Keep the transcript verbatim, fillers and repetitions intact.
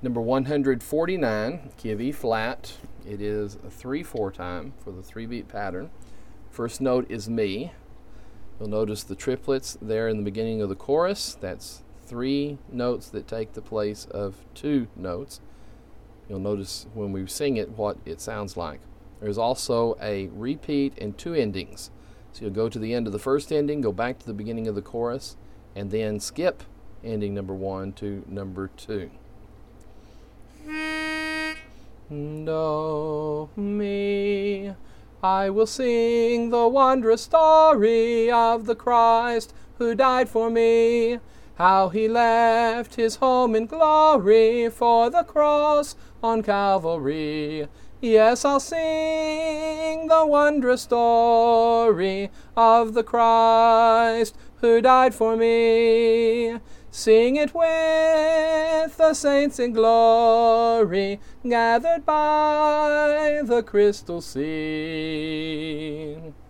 Number one hundred forty-nine, key of E flat. It is a three four time for the three beat pattern. First note is Mi. You'll notice the triplets there in the beginning of the chorus. That's three notes that take the place of two notes. You'll notice when we sing it what it sounds like. There's also a repeat and two endings. So you'll go to the end of the first ending, go back to the beginning of the chorus, and then skip ending number one to number two. Do, mi, I will sing the wondrous story of the Christ who died for me, how he left his home in glory for the cross on Calvary. Yes, I'll sing the wondrous story of the Christ who died for me. Sing it with the saints in glory, gathered by the crystal sea.